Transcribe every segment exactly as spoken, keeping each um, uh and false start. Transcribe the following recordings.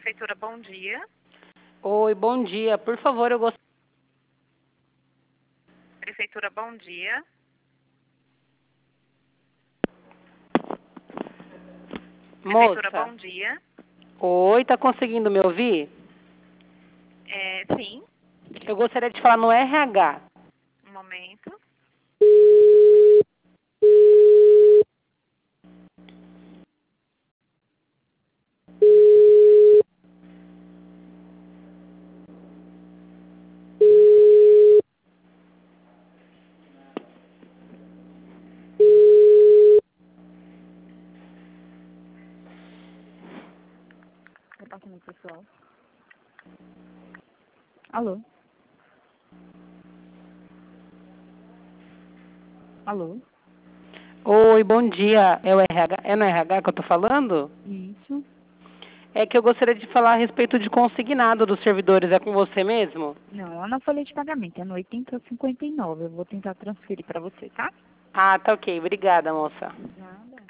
Prefeitura, bom dia. Oi, bom dia. Por favor, eu gostaria... Prefeitura, bom dia. Prefeitura, Moça, bom dia. oi, tá conseguindo me ouvir? É, sim, Eu gostaria de falar no R H. um momento. Departamento pessoal. Alô? Alô? Oi, bom dia. É o R H? É no R H que eu tô falando? Isso. É que eu gostaria de falar a respeito de consignado dos servidores. É com você mesmo? Não, lá na folha de pagamento, é no oitenta cinquenta e nove. Eu vou tentar transferir para você, tá? Ah, tá ok. Obrigada, moça. Nada.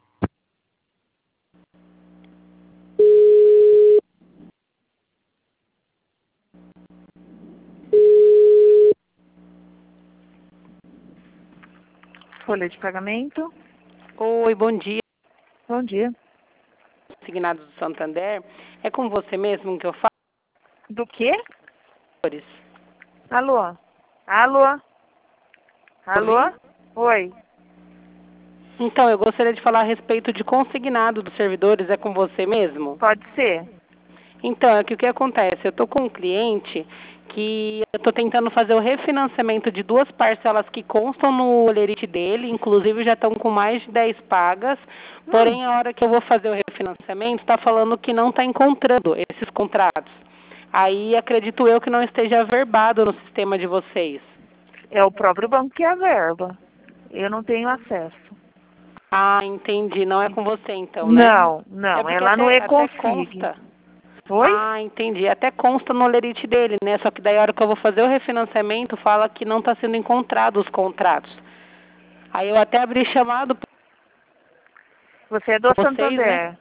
Folha de pagamento. Oi, bom dia. Bom dia. Consignado do Santander. É com você mesmo que eu falo? Do quê? Servidores? Alô? Alô? Alô? Ouvi? Oi. Então, eu gostaria de falar a respeito de consignado dos servidores. É com você mesmo? Pode ser? Então, é que o que acontece? Eu estou com um cliente que eu estou tentando fazer o refinanciamento de duas parcelas que constam no olerite dele, inclusive já estão com mais de dez pagas, Hum, porém a hora que eu vou fazer o refinanciamento está falando que não está encontrando esses contratos. Aí acredito eu que não esteja averbado no sistema de vocês. é o próprio banco que averba. Eu não tenho acesso. Ah, entendi. Não é com você então, né? Não, É não, é porque lá no até, até Econfig. consta. Oi? Ah, entendi. Até consta no olerite dele, né? Só que daí a hora que eu vou fazer o refinanciamento, fala que não está sendo encontrado os contratos. Aí eu até abri chamado Você é do para vocês, né? Santander.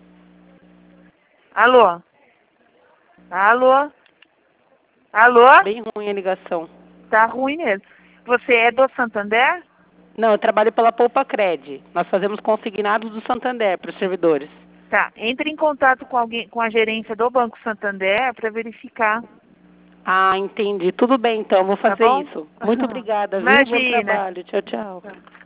Alô? Alô? Alô? Bem ruim a ligação. Tá ruim mesmo. Você é do Santander? Não, eu trabalho pela Poupa Cred. Nós fazemos consignados do Santander para os servidores. Tá. Entre em contato com alguém, com a gerência do Banco Santander para verificar. Ah, entendi. Tudo bem, então. Vou Tá fazer bom? isso. Muito obrigada, viu? Bom Imagina. trabalho. Tchau, tchau. Tá.